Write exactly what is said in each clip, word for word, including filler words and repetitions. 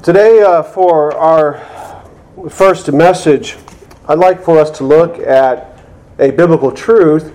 Today, uh, for our first message, I'd like for us to look at a biblical truth.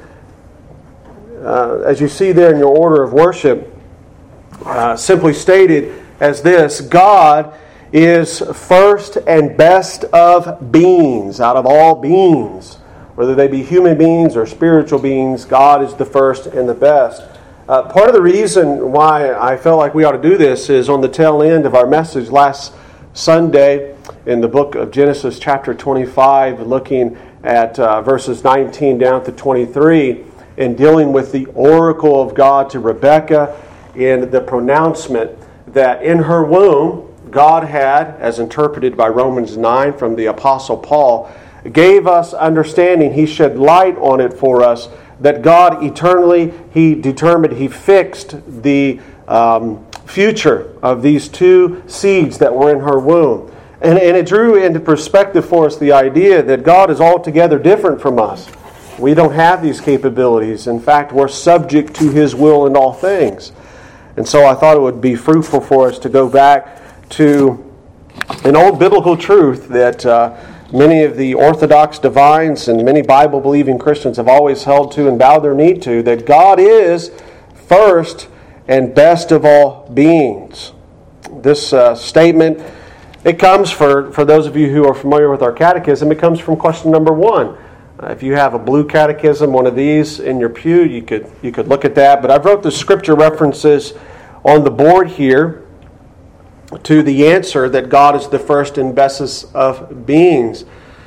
Uh, as you see there in your order of worship, uh, simply stated as this: God is first and best of beings, out of all beings. Whether they be human beings or spiritual beings, God is the first and the best. Uh, part of the reason why I felt like we ought to do this is on the tail end of our message last Sunday in the book of Genesis chapter twenty-five, looking at uh, verses nineteen down to twenty-three, and dealing with the oracle of God to Rebekah in the pronouncement that in her womb, God had, as interpreted by Romans nine from the Apostle Paul, gave us understanding. He shed light on it for us, that God eternally, He determined, He fixed the um, future of these two seeds that were in her womb. And, and it drew into perspective for us the idea that God is altogether different from us. We don't have these capabilities. In fact, we're subject to His will in all things. And so I thought it would be fruitful for us to go back to an old biblical truth that uh, many of the Orthodox divines and many Bible-believing Christians have always held to and bowed their knee to, that God is first and best of all beings. This uh, statement, it comes, for, for those of you who are familiar with our catechism, it comes from question number one. Uh, if you have a blue catechism, one of these in your pew, you could, you could look at that. But I've wrote the scripture references on the board here to the answer that God is the first and best of beings.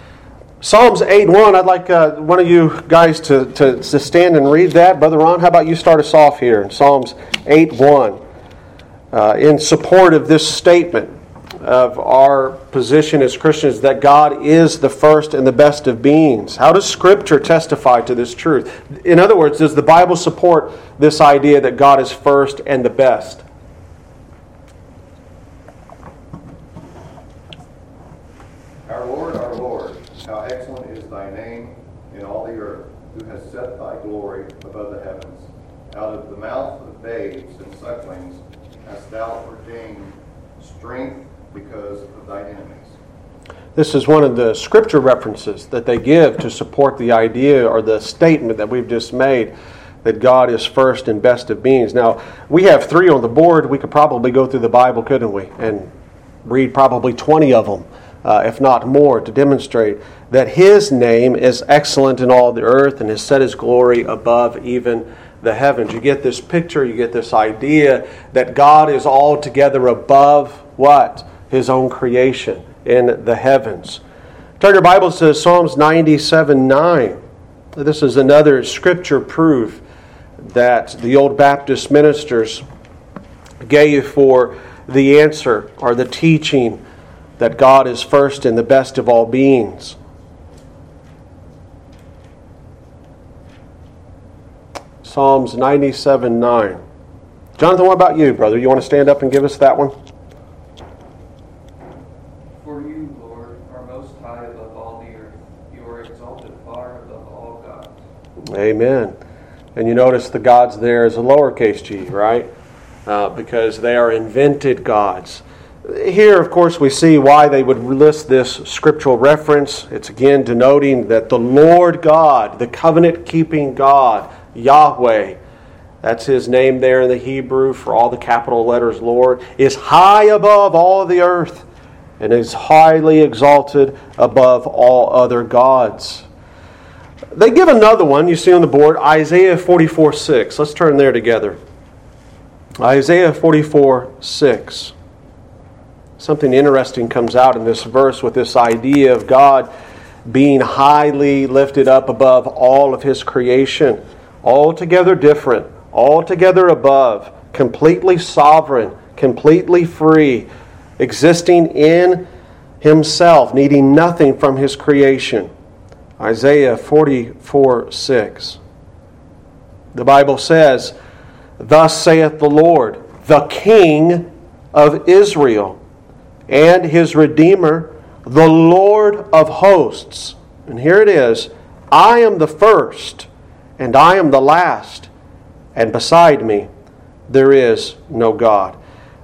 Psalms eight one, I'd like uh, one of you guys to, to, to stand and read that. Brother Ron, how about you start us off here in Psalms eight one, uh, in support of this statement of our position as Christians that God is the first and the best of beings. How does Scripture testify to this truth? In other words, does the Bible support this idea that God is first and the best? Our Lord, our Lord, how excellent is thy name in all the earth, who has set thy glory above the heavens. Out of the mouth of babes and sucklings hast thou ordained strength because of thine enemies. This is one of the scripture references that they give to support the idea or the statement that we've just made, that God is first and best of beings. Now, we have three on the board. We could probably go through the Bible, couldn't we, and read probably twenty of them. Uh, if not more, to demonstrate that His name is excellent in all the earth and has set His glory above even the heavens. You get this picture, you get this idea that God is altogether above what? His own creation in the heavens. Turn your Bibles to Psalms ninety-seven nine. This is another scripture proof that the old Baptist ministers gave for the answer or the teaching that God is first and the best of all beings. Psalms ninety-seven nine. Jonathan, what about you, brother? You want to stand up and give us that one? For you, Lord, are most high above all the earth. You are exalted far above all gods. Amen. And you notice the gods there is a lowercase g, right? Uh, because they are invented gods. Here, of course, we see why they would list this scriptural reference. It's again denoting that the Lord God, the covenant-keeping God, Yahweh, that's His name there in the Hebrew for all the capital letters Lord, is high above all the earth and is highly exalted above all other gods. They give another one, you see on the board, Isaiah forty-four six. Let's turn there together. Isaiah forty-four six. Something interesting comes out in this verse with this idea of God being highly lifted up above all of His creation, altogether different, altogether above, completely sovereign, completely free, existing in Himself, needing nothing from His creation. Isaiah forty-four six. The Bible says, "Thus saith the Lord, the King of Israel, and His Redeemer, the Lord of hosts." And here it is, "I am the first, and I am the last, and beside me there is no God."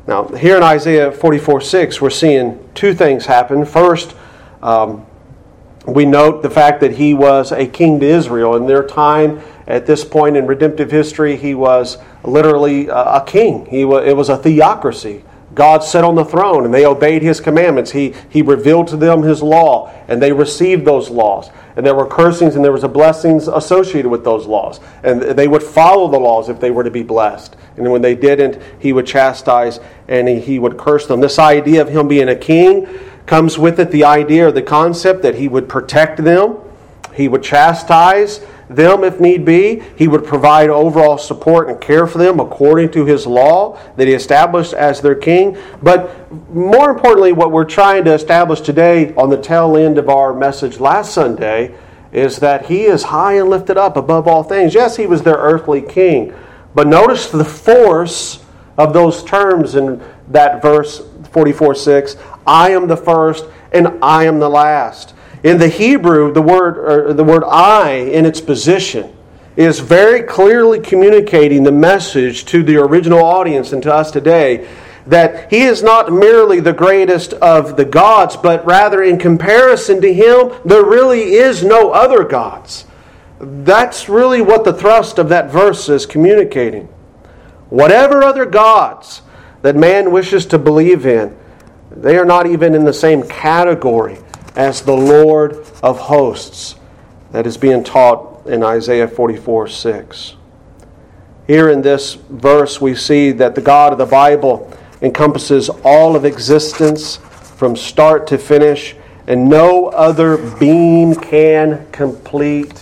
Now, here in Isaiah forty-four six, we're seeing two things happen. First, um, we note the fact that he was a king to Israel. In their time, at this point in redemptive history, he was literally a king. He was, it was a theocracy. God sat on the throne and they obeyed His commandments. He, he revealed to them His law and they received those laws. And there were cursings and there was a blessings associated with those laws. And they would follow the laws if they were to be blessed. And when they didn't, He would chastise and he, he would curse them. This idea of Him being a king comes with it the idea or the concept that He would protect them. He would chastise them if need be. He would provide overall support and care for them according to His law that He established as their king. But more importantly, what we're trying to establish today on the tail end of our message last Sunday is that He is high and lifted up above all things. Yes, He was their earthly king. But notice the force of those terms in that verse forty-four six. I am the first and I am the last. In the Hebrew, the word or the word I in its position is very clearly communicating the message to the original audience and to us today that He is not merely the greatest of the gods, but rather in comparison to Him, there really is no other gods. That's really what the thrust of that verse is communicating. Whatever other gods that man wishes to believe in, they are not even in the same category as the Lord of hosts that is being taught in Isaiah forty-four six. Here in this verse we see that the God of the Bible encompasses all of existence from start to finish, and no other being can complete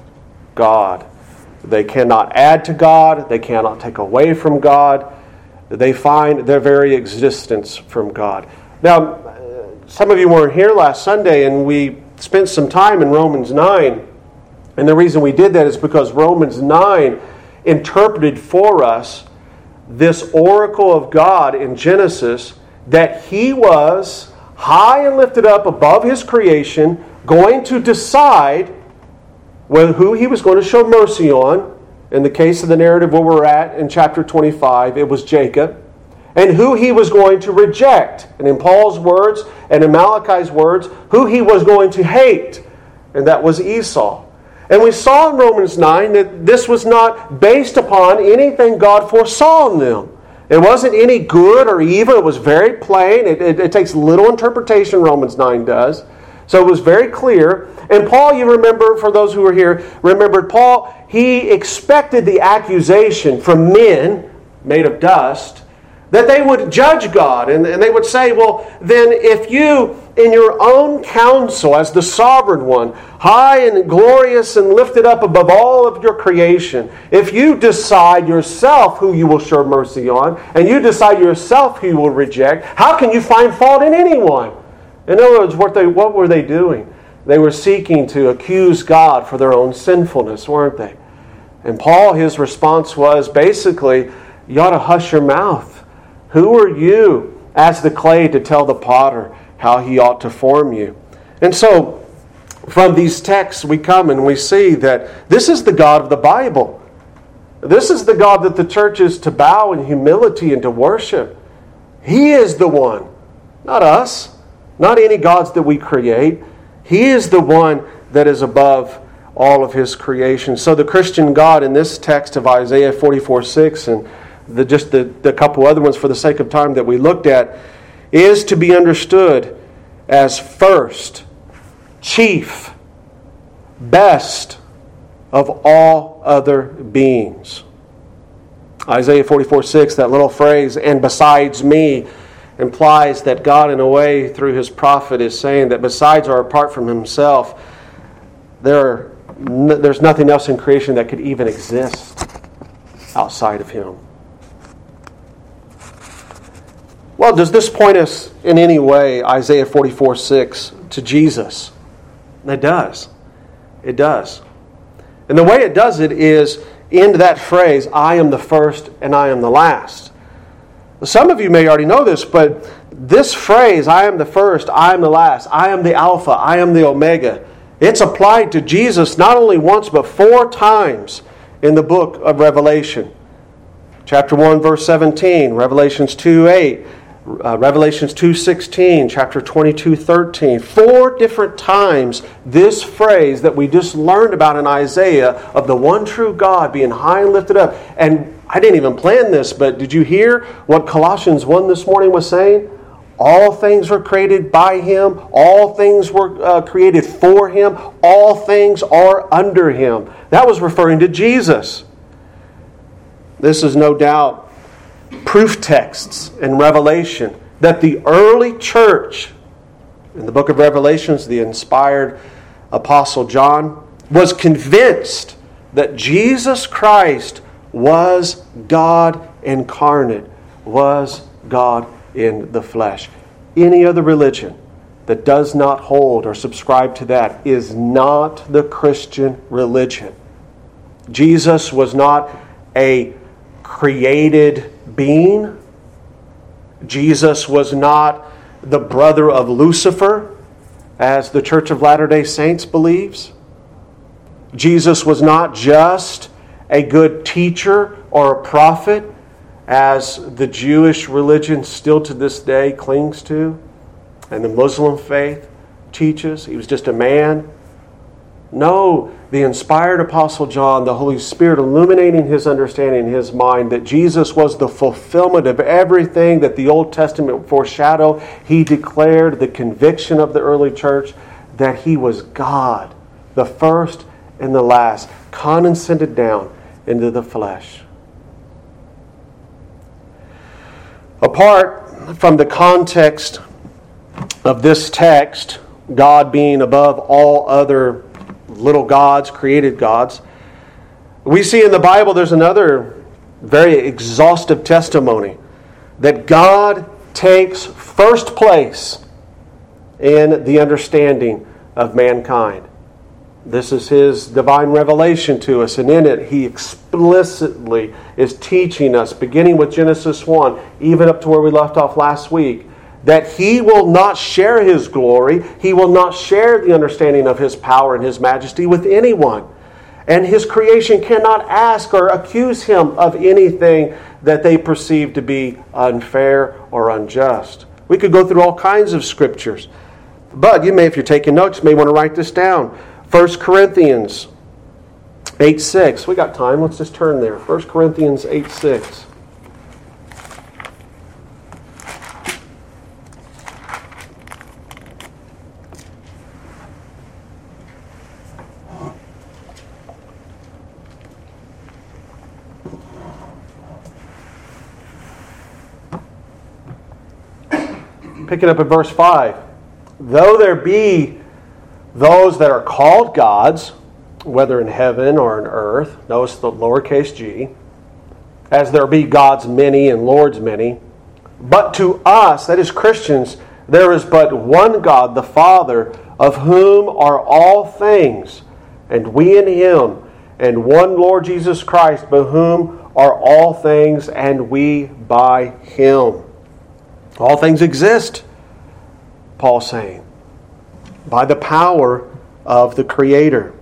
God. They cannot add to God, they cannot take away from God. They find their very existence from God. Now, some of you weren't here last Sunday, and we spent some time in Romans nine. And the reason we did that is because Romans nine interpreted for us this oracle of God in Genesis that He was high and lifted up above His creation, going to decide whether, who He was going to show mercy on. In the case of the narrative where we're at in chapter twenty-five, it was Jacob. And who He was going to reject. And in Paul's words and in Malachi's words, who He was going to hate. And that was Esau. And we saw in Romans nine that this was not based upon anything God foresaw in them. It wasn't any good or evil. It was very plain. It, it, it takes little interpretation, Romans nine does. So it was very clear. And Paul, you remember, for those who were here, remembered Paul, he expected the accusation from men made of dust that they would judge God, and, and they would say, well, then if you, in your own counsel as the sovereign one, high and glorious and lifted up above all of your creation, if you decide yourself who you will show mercy on, and you decide yourself who you will reject, how can you find fault in anyone? In other words, what, they, what were they doing? They were seeking to accuse God for their own sinfulness, weren't they? And Paul, his response was basically, you ought to hush your mouth. Who are you as the clay to tell the potter how he ought to form you? And so, from these texts we come and we see that this is the God of the Bible. This is the God that the church is to bow in humility and to worship. He is the one, not us, not any gods that we create. He is the one that is above all of His creation. So the Christian God in this text of Isaiah forty-four six and The, just the, the couple other ones for the sake of time that we looked at, is to be understood as first, chief, best of all other beings. Isaiah forty-four six, that little phrase, and besides me, implies that God in a way through His prophet is saying that besides or apart from Himself, there are, there's nothing else in creation that could even exist outside of Him. Well, does this point us in any way, Isaiah forty-four six, to Jesus? It does. It does. And the way it does it is in that phrase, I am the first and I am the last. Some of you may already know this, but this phrase, I am the first, I am the last, I am the Alpha, I am the Omega, it's applied to Jesus not only once but four times in the book of Revelation. chapter one, verse seventeen, Revelations two eight, uh, Revelations two sixteen, chapter twenty-two thirteen. Four different times this phrase that we just learned about in Isaiah of the one true God being high and lifted up. And I didn't even plan this, but did you hear what Colossians one this morning was saying? All things were created by Him. All things were uh, created for Him. All things are under Him. That was referring to Jesus. This is no doubt proof texts in Revelation that the early church, in the book of Revelations, the inspired Apostle John, was convinced that Jesus Christ was God incarnate, was God in the flesh. Any other religion that does not hold or subscribe to that is not the Christian religion. Jesus was not a created being. Jesus was not the brother of Lucifer, as the Church of Latter-day Saints believes. Jesus was not just a good teacher or a prophet, as the Jewish religion still to this day clings to, and the Muslim faith teaches. He was just a man. No, the inspired Apostle John, the Holy Spirit illuminating his understanding in his mind that Jesus was the fulfillment of everything that the Old Testament foreshadowed. He declared the conviction of the early church that He was God, the first and the last, condescended down into the flesh. Apart from the context of this text, God being above all other little gods, created gods, we see in the Bible there's another very exhaustive testimony that God takes first place in the understanding of mankind. This is His divine revelation to us, and in it He explicitly is teaching us, beginning with Genesis one, even up to where we left off last week, that He will not share His glory, He will not share the understanding of His power and His majesty with anyone. And His creation cannot ask or accuse Him of anything that they perceive to be unfair or unjust. We could go through all kinds of scriptures, but you may, if you're taking notes, you may want to write this down. First Corinthians eight six. We got time. Let's just turn there. First Corinthians eight six. Pick it up at verse five. Though there be those that are called gods, whether in heaven or in earth, notice the lowercase g, as there be gods many and lords many, but to us, that is Christians, there is but one God, the Father, of whom are all things, and we in Him, and one Lord Jesus Christ, by whom are all things, and we by Him. All things exist, Paul's saying, by the power of the Creator.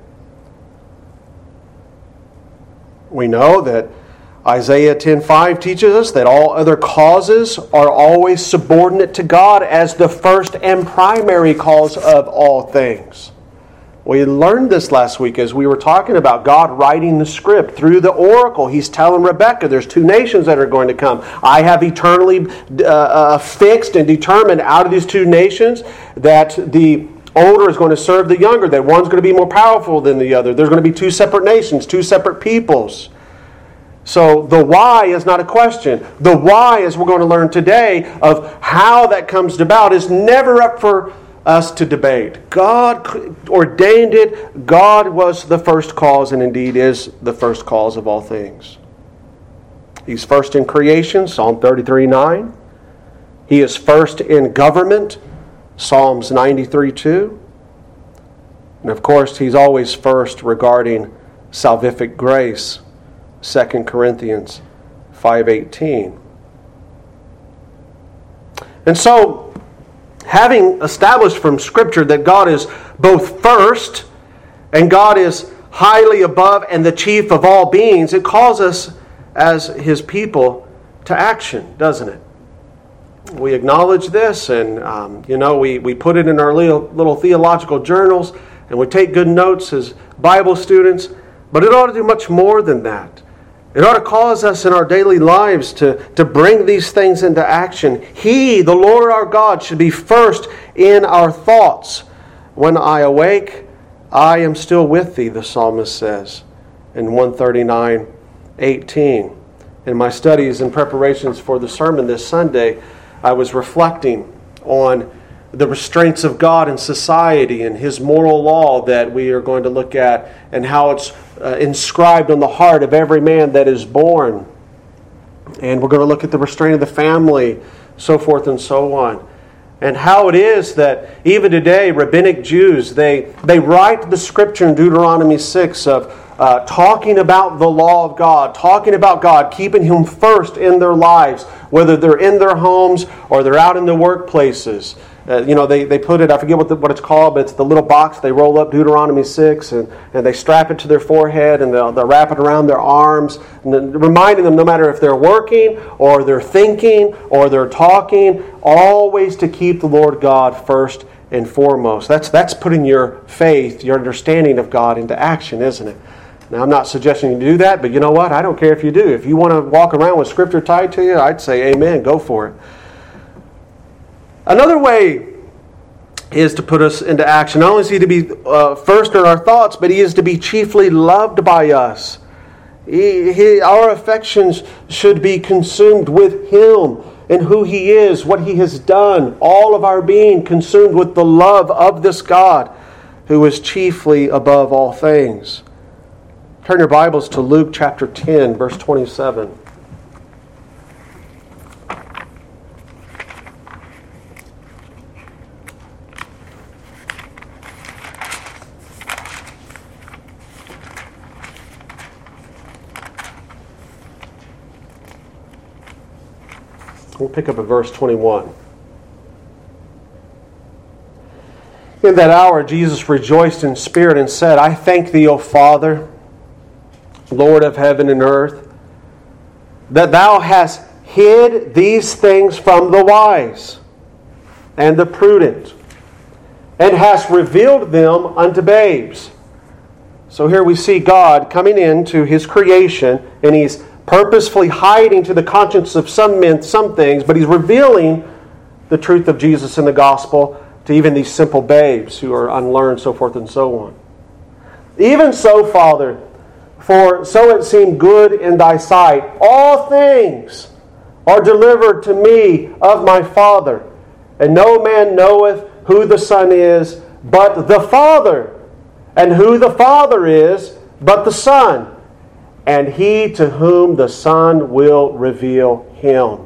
We know that Isaiah ten five teaches us that all other causes are always subordinate to God as the first and primary cause of all things. We learned this last week as we were talking about God writing the script through the oracle. He's telling Rebekah there's two nations that are going to come. I have eternally uh, uh, fixed and determined out of these two nations that the older is going to serve the younger, that one's going to be more powerful than the other. There's going to be two separate nations, two separate peoples. So the why is not a question. The why, as we're going to learn today, of how that comes about is never up for us to debate. God ordained it. God was the first cause, and indeed is the first cause of all things. He's first in creation, Psalm thirty-three nine. He is first in government, Psalms ninety-three two. And of course, He's always first regarding salvific grace, Second Corinthians five eighteen. And so, having established from Scripture that God is both first and God is highly above and the chief of all beings, it calls us as His people to action, doesn't it? We acknowledge this, and um, you know, we, we put it in our little, little theological journals, and we take good notes as Bible students, but it ought to do much more than that. It ought to cause us in our daily lives to, to bring these things into action. He, the Lord our God, should be first in our thoughts. When I awake, I am still with thee, the psalmist says in one thirty-nine eighteen. In my studies and preparations for the sermon this Sunday, I was reflecting on the restraints of God in society and His moral law that we are going to look at, and how it's uh, inscribed on the heart of every man that is born. And we're going to look at the restraint of the family, so forth and so on. And how it is that even today, rabbinic Jews, they, they write the scripture in Deuteronomy six of uh, talking about the law of God, talking about God, keeping Him first in their lives, whether they're in their homes or they're out in the workplaces. Uh, you know, they, they put it, I forget what the, what it's called, but it's the little box. They roll up Deuteronomy six and, and they strap it to their forehead, and they'll, they'll wrap it around their arms, and then reminding them no matter if they're working or they're thinking or they're talking, always to keep the Lord God first and foremost. That's, that's putting your faith, your understanding of God into action, isn't it? Now, I'm not suggesting you do that, but you know what? I don't care if you do. If you want to walk around with Scripture tied to you, I'd say amen, go for it. Another way is to put us into action. Not only is He to be uh, first in our thoughts, but He is to be chiefly loved by us. He, he, our affections should be consumed with Him and who He is, what He has done. All of our being consumed with the love of this God who is chiefly above all things. Turn your Bibles to Luke chapter ten, verse twenty-seven. We'll pick up at verse twenty-one. In that hour Jesus rejoiced in spirit and said, I thank Thee, O Father, Lord of heaven and earth, that Thou hast hid these things from the wise and the prudent, and hast revealed them unto babes. So here we see God coming into His creation, and He's purposefully hiding to the conscience of some men some things, but He's revealing the truth of Jesus in the gospel to even these simple babes who are unlearned, so forth and so on. Even so, Father, for so it seemed good in Thy sight, all things are delivered to me of my Father, and no man knoweth who the Son is but the Father, and who the Father is but the Son, and He to whom the Son will reveal Him.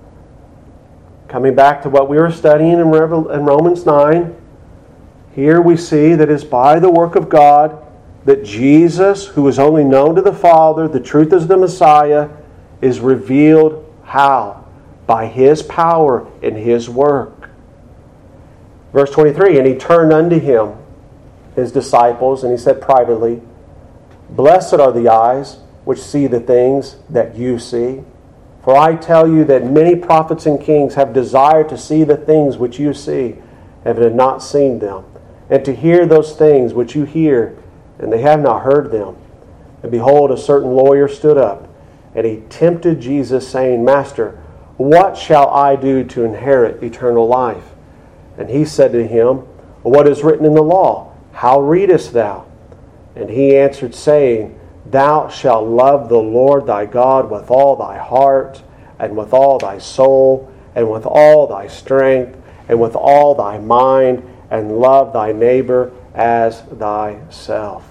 Coming back to what we were studying in Romans nine, here we see that it's by the work of God that Jesus, who is only known to the Father, the truth is the Messiah, is revealed how? By His power and His work. Verse twenty-three, and He turned unto Him, His disciples, and He said privately, Blessed are the eyes which see the things that you see. For I tell you that many prophets and kings have desired to see the things which you see, and have not seen them, and to hear those things which you hear, and they have not heard them. And behold, a certain lawyer stood up, and he tempted Jesus, saying, Master, what shall I do to inherit eternal life? And He said to him, What is written in the law? How readest thou? And he answered, saying, Thou shalt love the Lord thy God with all thy heart, and with all thy soul, and with all thy strength, and with all thy mind, and love thy neighbor as thyself.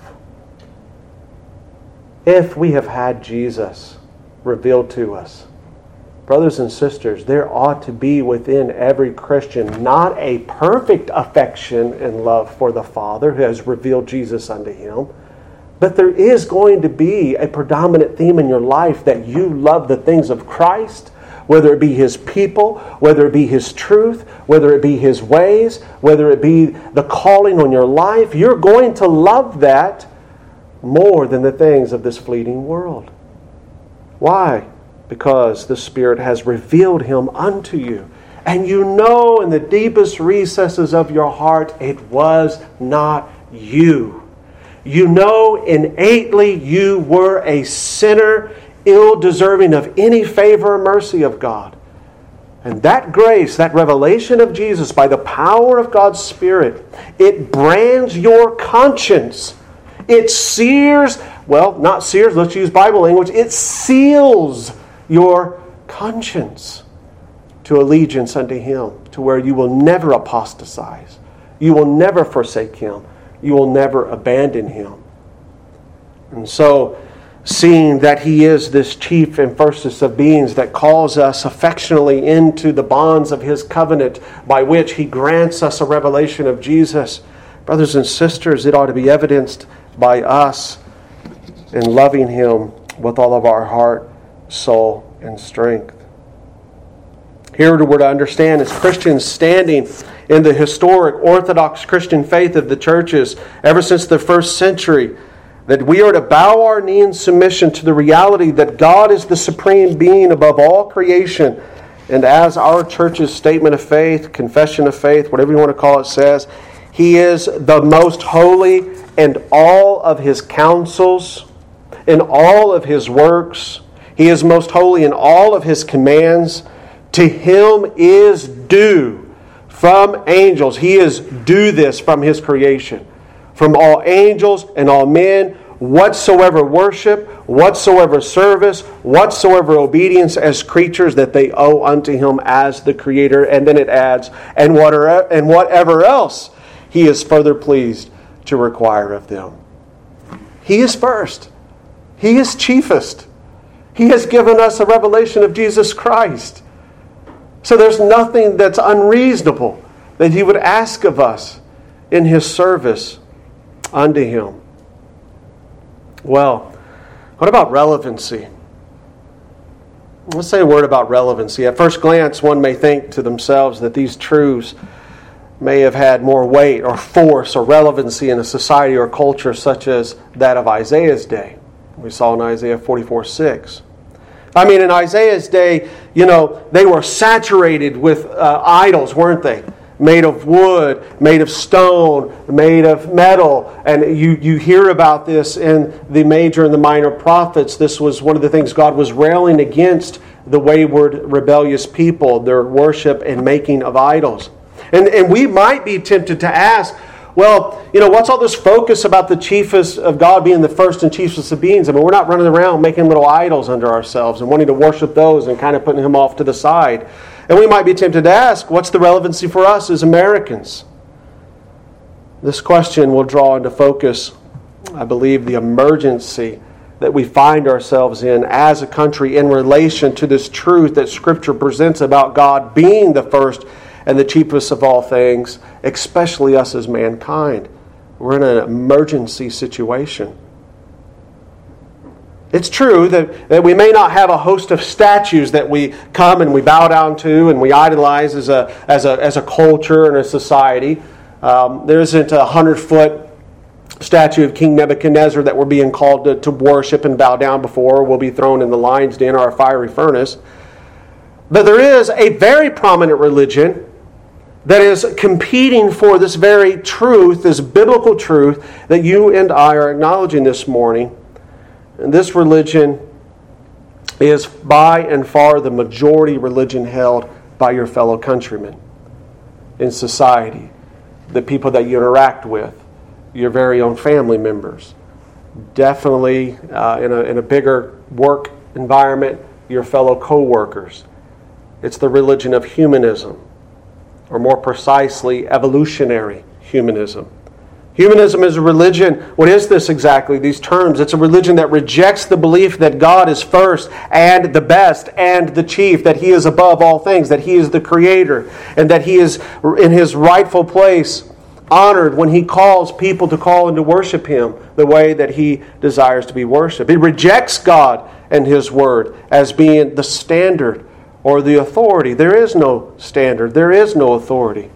If we have had Jesus revealed to us, brothers and sisters, there ought to be within every Christian not a perfect affection and love for the Father who has revealed Jesus unto him, but there is going to be a predominant theme in your life that you love the things of Christ, whether it be His people, whether it be His truth, whether it be His ways, whether it be the calling on your life. You're going to love that more than the things of this fleeting world. Why? Because the Spirit has revealed Him unto you. And you know in the deepest recesses of your heart it was not you. You know innately you were a sinner, ill-deserving of any favor or mercy of God. And that grace, that revelation of Jesus by the power of God's Spirit, it brands your conscience. It sears, well, not sears, let's use Bible language. It seals your conscience to allegiance unto Him, to where you will never apostatize. You will never forsake Him. You will never abandon Him. And so, seeing that He is this chief and firstest of beings that calls us affectionately into the bonds of His covenant by which He grants us a revelation of Jesus, brothers and sisters, it ought to be evidenced by us in loving Him with all of our heart, soul, and strength. Here we're to understand as Christians standing in the historic Orthodox Christian faith of the churches ever since the first century, that we are to bow our knee in submission to the reality that God is the supreme being above all creation. And as our church's statement of faith, confession of faith, whatever you want to call it, says, He is the most holy, and all of His counsels, in all of His works. He is most holy in all of His commands. To Him is due from angels. He is due this from His creation. From all angels and all men, whatsoever worship, whatsoever service, whatsoever obedience as creatures that they owe unto Him as the Creator. And then it adds, and whatever, and whatever else He is further pleased to require of them. He is first. He is chiefest. He has given us a revelation of Jesus Christ. So there's nothing that's unreasonable that He would ask of us in His service unto Him. Well, what about relevancy? Let's say a word about relevancy. At first glance, one may think to themselves that these truths may have had more weight or force or relevancy in a society or culture such as that of Isaiah's day. We saw in Isaiah forty-four six. I mean, in Isaiah's day, you know, they were saturated with uh, idols, weren't they? Made of wood, made of stone, made of metal. And you, you hear about this in the major and the minor prophets. This was one of the things God was railing against the wayward, rebellious people, their worship and making of idols. And, and we might be tempted to ask, well, you know, what's all this focus about the chiefest of God being the first and chiefest of beings? I mean, we're not running around making little idols unto ourselves and wanting to worship those and kind of putting Him off to the side. And we might be tempted to ask, what's the relevancy for us as Americans? This question will draw into focus, I believe, the emergency that we find ourselves in as a country in relation to this truth that Scripture presents about God being the first and the chiefest of all things, especially us as mankind. We're in an emergency situation. It's true that, that we may not have a host of statues that we come and we bow down to and we idolize as a as a as a culture and a society. Um, there isn't a hundred-foot statue of King Nebuchadnezzar that we're being called to, to worship and bow down before. We'll be thrown in the lion's den or a fiery furnace. But there is a very prominent religion that is competing for this very truth, this biblical truth that you and I are acknowledging this morning. And this religion is by and far the majority religion held by your fellow countrymen in society, the people that you interact with, your very own family members. Definitely uh, in a, in a bigger work environment, your fellow co-workers. It's the religion of humanism, or more precisely, evolutionary humanism. Humanism is a religion. What is this exactly, these terms? It's a religion that rejects the belief that God is first and the best and the chief, that He is above all things, that He is the Creator, and that He is in His rightful place honored when He calls people to call and to worship Him the way that He desires to be worshipped. It rejects God and His Word as being the standard or the authority. There is no standard. There is no authority.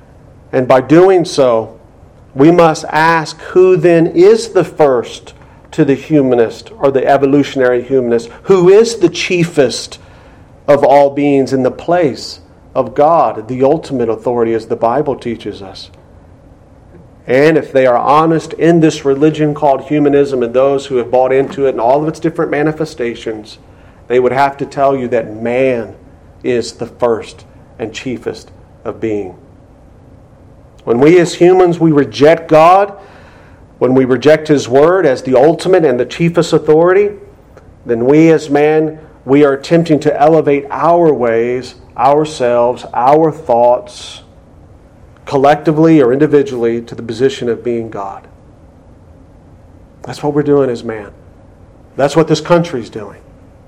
And by doing so, we must ask, who then is the first, to the humanist or the evolutionary humanist, who is the chiefest of all beings in the place of God, the ultimate authority, as the Bible teaches us. And if they are honest in this religion called humanism, and those who have bought into it and all of its different manifestations, they would have to tell you that man is the first and chiefest of being. When we as humans, we reject God, when we reject His Word as the ultimate and the chiefest authority, then we as man, we are attempting to elevate our ways, ourselves, our thoughts, collectively or individually, to the position of being God. That's what we're doing as man. That's what this country's doing.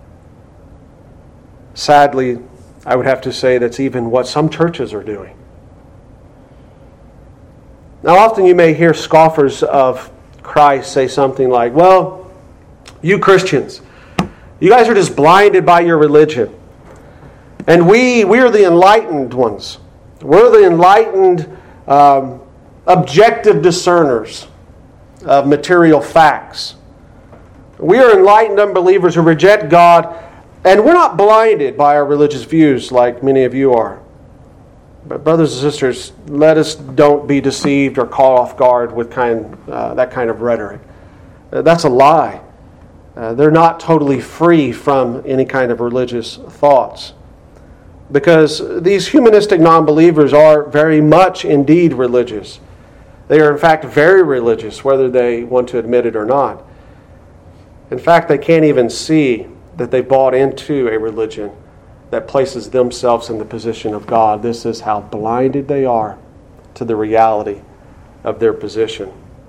Sadly, I would have to say that's even what some churches are doing. Now, often you may hear scoffers of Christ say something like, well, you Christians, you guys are just blinded by your religion. And we, we're the enlightened ones. We're the enlightened, um, objective discerners of material facts. We are enlightened unbelievers who reject God, and we're not blinded by our religious views like many of you are. But brothers and sisters, let us don't be deceived or caught off guard with kind uh, that kind of rhetoric. Uh, that's a lie. Uh, they're not totally free from any kind of religious thoughts. Because these humanistic non-believers are very much indeed religious. They are in fact very religious, whether they want to admit it or not. In fact, they can't even see that they bought into a religion that places themselves in the position of God. This is how blinded they are to the reality of their position.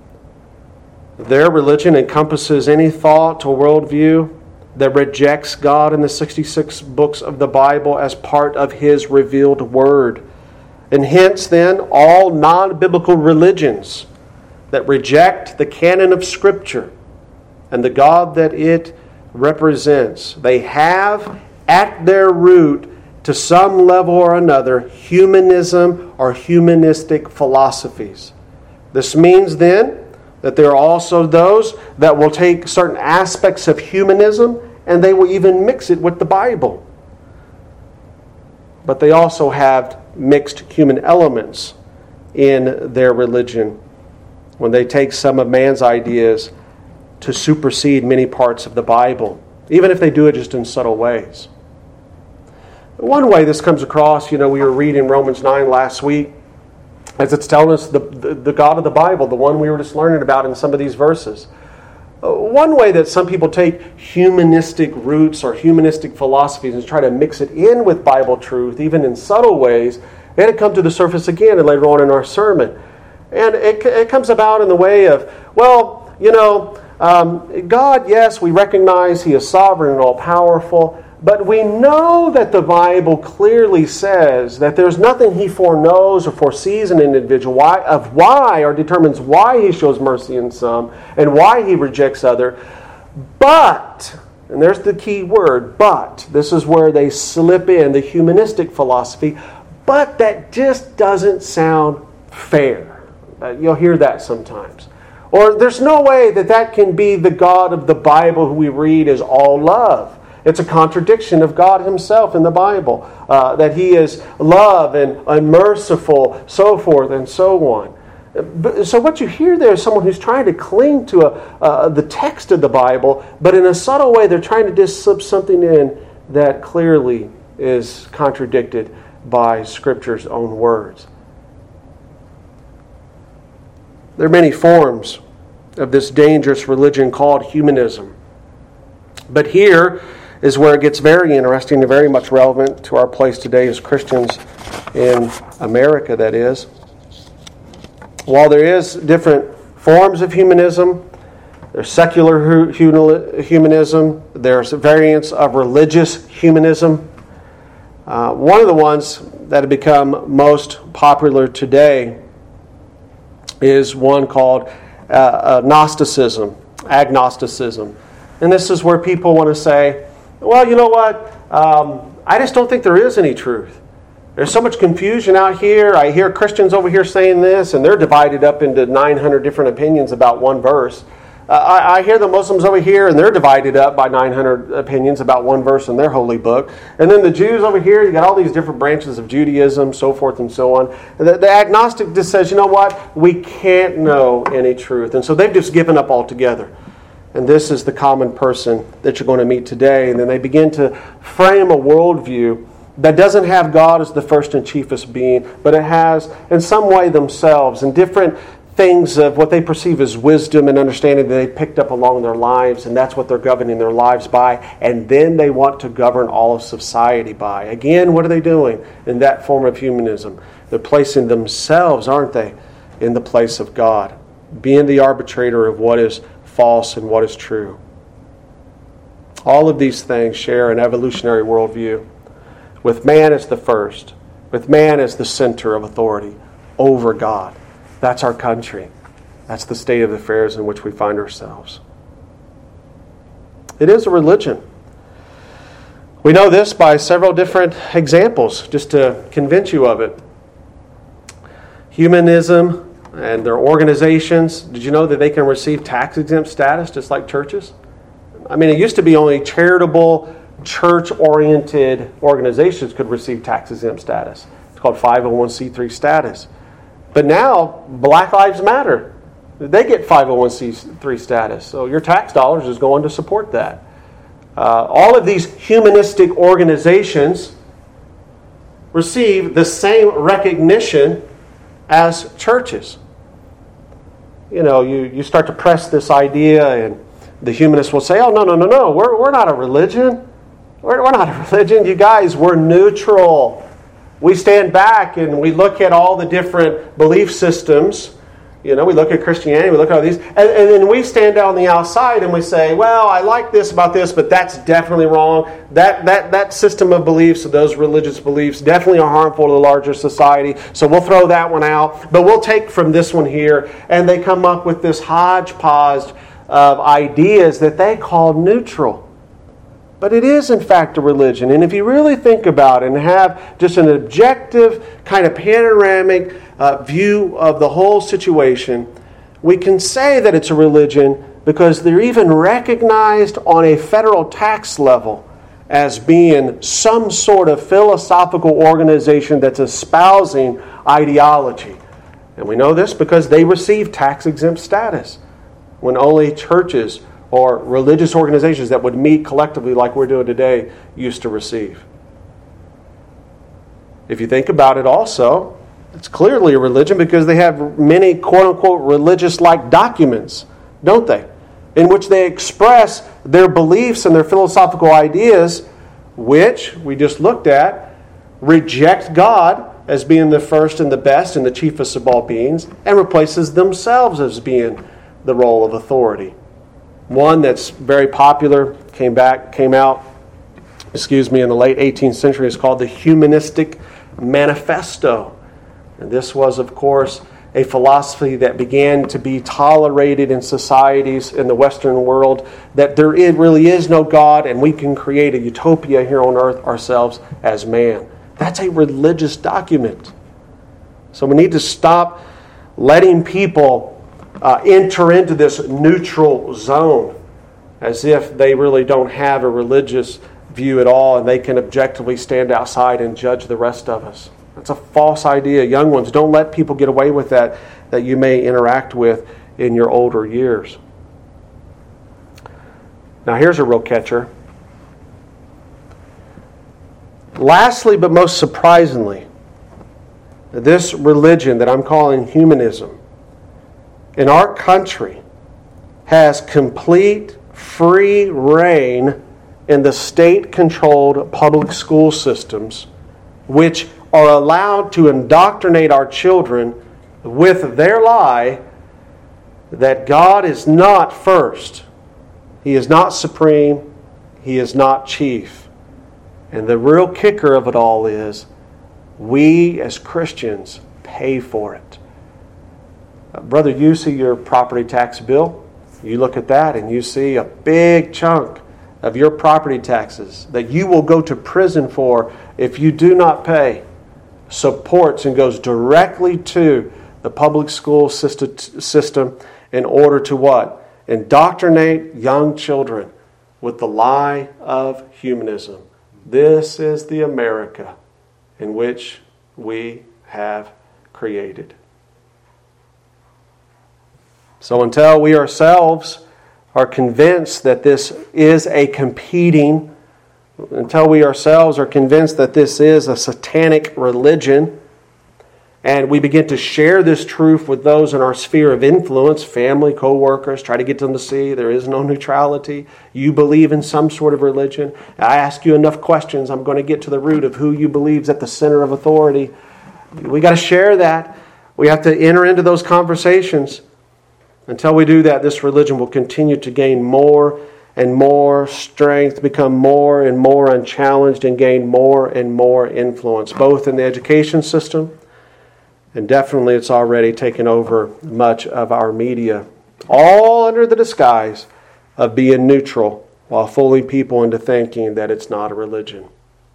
Their religion encompasses any thought or worldview that rejects God in the sixty-six books of the Bible as part of His revealed Word. And hence then, all non-biblical religions that reject the canon of Scripture and the God that it represents, they have at their root, to some level or another, humanism or humanistic philosophies. This means then that there are also those that will take certain aspects of humanism and they will even mix it with the Bible. But they also have mixed human elements in their religion when they take some of man's ideas to supersede many parts of the Bible, even if they do it just in subtle ways. One way this comes across, you know, we were reading Romans nine last week, as it's telling us the, the, the God of the Bible, the one we were just learning about in some of these verses. Uh, one way that some people take humanistic roots or humanistic philosophies and try to mix it in with Bible truth, even in subtle ways, and it comes to the surface again and later on in our sermon. And it, it comes about in the way of, well, you know, um, God, yes, we recognize He is sovereign and all-powerful, but we know that the Bible clearly says that there's nothing He foreknows or foresees in an individual why, of why or determines why He shows mercy in some and why He rejects other. But, and there's the key word, but, this is where they slip in the humanistic philosophy, but that just doesn't sound fair. Uh, you'll hear that sometimes. Or there's no way that that can be the God of the Bible who we read as all love. It's a contradiction of God Himself in the Bible, uh, that He is love and, and merciful, so forth and so on. So what you hear there is someone who's trying to cling to a, uh, the text of the Bible, but in a subtle way they're trying to just slip something in that clearly is contradicted by Scripture's own words. There are many forms of this dangerous religion called humanism. But here is where it gets very interesting and very much relevant to our place today as Christians in America, that is. While there is different forms of humanism, there's secular humanism, there's variants of religious humanism. Uh, one of the ones that have become most popular today is one called uh, uh, Gnosticism, agnosticism. And this is where people want to say, well, you know what? Um, I just don't think there is any truth. There's so much confusion out here. I hear Christians over here saying this, and they're divided up into nine hundred different opinions about one verse. Uh, I, I hear the Muslims over here, and they're divided up by nine hundred opinions about one verse in their holy book. And then the Jews over here, you got all these different branches of Judaism, so forth and so on. The, the agnostic just says, you know what? We can't know any truth. And so they've just given up altogether. And this is the common person that you're going to meet today. And then they begin to frame a worldview that doesn't have God as the first and chiefest being, but it has, in some way, themselves and different things of what they perceive as wisdom and understanding that they picked up along their lives, and that's what they're governing their lives by. And then they want to govern all of society by. Again, what are they doing in that form of humanism? They're placing themselves, aren't they, in the place of God, being the arbitrator of what is false and what is true. All of these things share an evolutionary worldview, with man as the first, with man as the center of authority over God. That's our country. That's the state of affairs in which we find ourselves. It is a religion. We know this by several different examples, just to convince you of it. Humanism and their organizations, did you know that they can receive tax-exempt status just like churches? I mean, it used to be only charitable, church-oriented organizations could receive tax-exempt status. It's called five oh one c three status. But now, Black Lives Matter. They get five oh one c three status. So your tax dollars is going to support that. Uh, all of these humanistic organizations receive the same recognition as churches. You know, you, you start to press this idea, and the humanists will say, oh, no, no, no, no, we're, we're not a religion. We're, we're not a religion. You guys, we're neutral. We stand back and we look at all the different belief systems. You know, we look at Christianity, we look at all these, and, and then we stand on the outside and we say, well, I like this about this, but that's definitely wrong. That that that system of beliefs, those religious beliefs, definitely are harmful to the larger society, so we'll throw that one out, but we'll take from this one here. And they come up with this hodgepodge of ideas that they call neutral. But it is, in fact, a religion. And if you really think about it and have just an objective, kind of panoramic uh, view of the whole situation, we can say that it's a religion because they're even recognized on a federal tax level as being some sort of philosophical organization that's espousing ideology. And we know this because they receive tax-exempt status when only churches or religious organizations that would meet collectively like we're doing today used to receive. If you think about it also, it's clearly a religion because they have many quote-unquote religious-like documents, don't they? In which they express their beliefs and their philosophical ideas, which we just looked at, reject God as being the first and the best and the chiefest of all beings, and replaces themselves as being the role of authority. One that's very popular, came back, came out, excuse me, in the late eighteenth century is called the Humanistic Manifesto. And this was, of course, a philosophy that began to be tolerated in societies in the Western world, that there really is no God and we can create a utopia here on earth ourselves as man. That's a religious document. So we need to stop letting people Uh, enter into this neutral zone as if they really don't have a religious view at all and they can objectively stand outside and judge the rest of us. That's a false idea. Young ones, don't let people get away with that that you may interact with in your older years. Now here's a real catcher. Lastly, but most surprisingly, this religion that I'm calling humanism in our country has complete free reign in the state-controlled public school systems, which are allowed to indoctrinate our children with their lie that God is not first. He is not supreme. He is not chief. And the real kicker of it all is we as Christians pay for it. Brother, you see your property tax bill. You look at that and you see a big chunk of your property taxes that you will go to prison for if you do not pay supports and goes directly to the public school system in order to what? indoctrinate young children with the lie of humanism. This is the America in which we have created. So until we ourselves are convinced that this is a competing, until we ourselves are convinced that this is a satanic religion, and we begin to share this truth with those in our sphere of influence, family, co-workers, try to get them to see there is no neutrality. You believe in some sort of religion. I ask you enough questions, I'm going to get to the root of who you believe is at the center of authority. We got to share that. We have to enter into those conversations. Until we do that, this religion will continue to gain more and more strength, become more and more unchallenged, and gain more and more influence, both in the education system, and definitely it's already taken over much of our media, all under the disguise of being neutral, while fooling people into thinking that it's not a religion.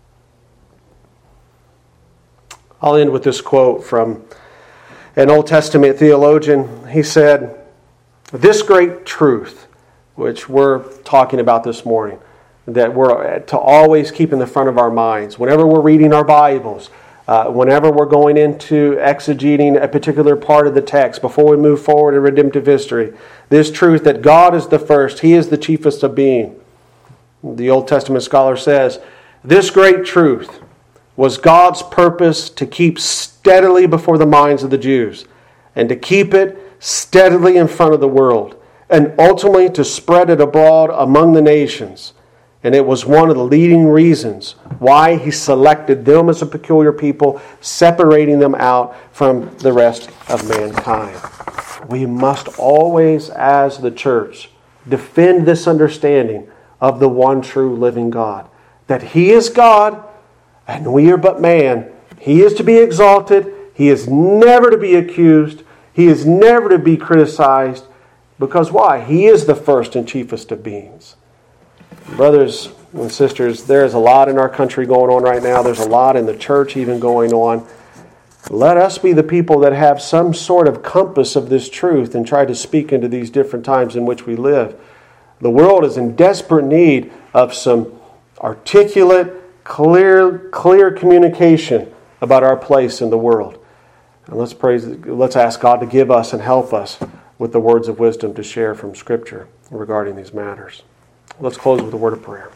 I'll end with this quote from an Old Testament theologian. He said, "This great truth," which we're talking about this morning, that we're to always keep in the front of our minds, whenever we're reading our Bibles, uh, whenever we're going into exegeting a particular part of the text, before we move forward in redemptive history, this truth that God is the first, He is the chiefest of being. The Old Testament scholar says, "This great truth was God's purpose to keep steadily before the minds of the Jews, and to keep it steadily in front of the world, and ultimately to spread it abroad among the nations. And it was one of the leading reasons why He selected them as a peculiar people, separating them out from the rest of mankind." We must always, as the church, defend this understanding of the one true living God. That He is God, and we are but man. He is to be exalted. He is never to be accused. He is never to be criticized. Because why? He is the first and chiefest of beings. Brothers and sisters, there's a lot in our country going on right now. There's a lot in the church even going on. Let us be the people that have some sort of compass of this truth and try to speak into these different times in which we live. The world is in desperate need of some articulate, clear, clear communication about our place in the world. And let's praise, let's ask God to give us and help us with the words of wisdom to share from Scripture regarding these matters. Let's close with a word of prayer.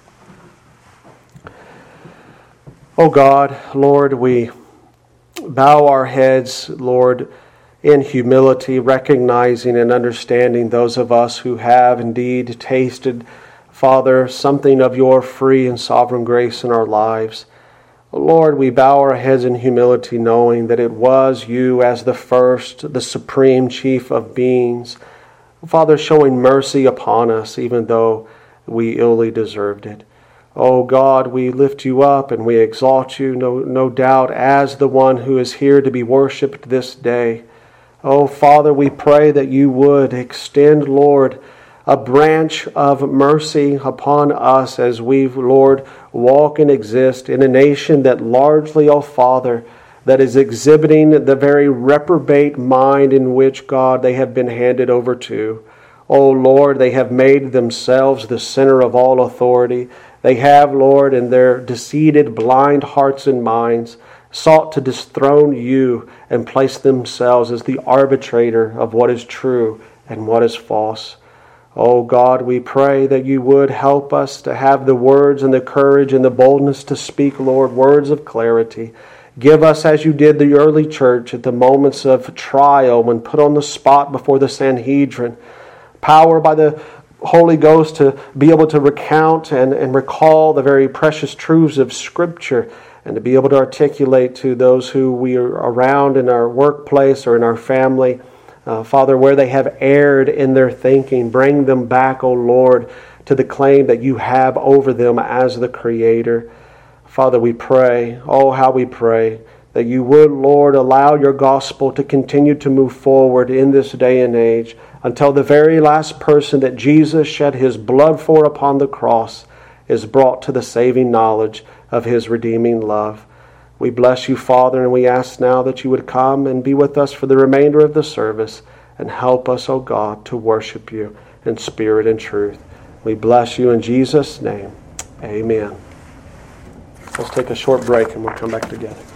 Oh God, Lord, we bow our heads, Lord, in humility, recognizing and understanding those of us who have indeed tasted, Father, something of your free and sovereign grace in our lives. Lord, we bow our heads in humility, knowing that it was you as the first, the supreme chief of beings, Father, showing mercy upon us, even though we illy deserved it. Oh God, we lift you up and we exalt you, no, no doubt, as the one who is here to be worshipped this day. Oh Father, we pray that you would extend, Lord, a branch of mercy upon us as we, Lord, walk and exist in a nation that largely, oh Father, that is exhibiting the very reprobate mind in which, God, they have been handed over to. Oh Lord, they have made themselves the center of all authority. They have, Lord, in their deceived, blind hearts and minds, sought to dethrone you and place themselves as the arbitrator of what is true and what is false. Oh God, we pray that you would help us to have the words and the courage and the boldness to speak, Lord, words of clarity. Give us, as you did the early church at the moments of trial when put on the spot before the Sanhedrin, power by the Holy Ghost to be able to recount and, and recall the very precious truths of Scripture, and to be able to articulate to those who we are around in our workplace or in our family, uh, Father, where they have erred in their thinking. Bring them back, O Lord, to the claim that you have over them as the Creator. Father, we pray, oh how we pray, that you would, Lord, allow your gospel to continue to move forward in this day and age until the very last person that Jesus shed his blood for upon the cross is brought to the saving knowledge of his redeeming love. We bless you, Father, and we ask now that you would come and be with us for the remainder of the service and help us, O God, to worship you in spirit and truth. We bless you in Jesus' name. Amen. Let's take a short break and we'll come back together.